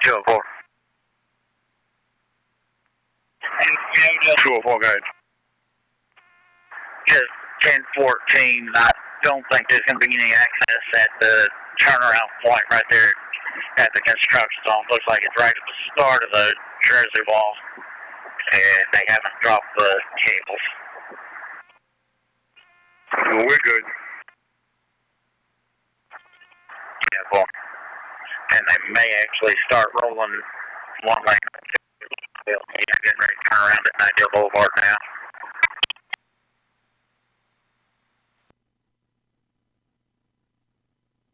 204. 204, go ahead. Just 1014. I don't think there's going to be any access at the turnaround point right there at the construction zone. Looks like it's right at the start of the Jersey wall, and they haven't dropped the cables. Well, we're good. Yeah, well, and they may actually start rolling one lane. They're getting ready to turn around at Nightingale Boulevard now.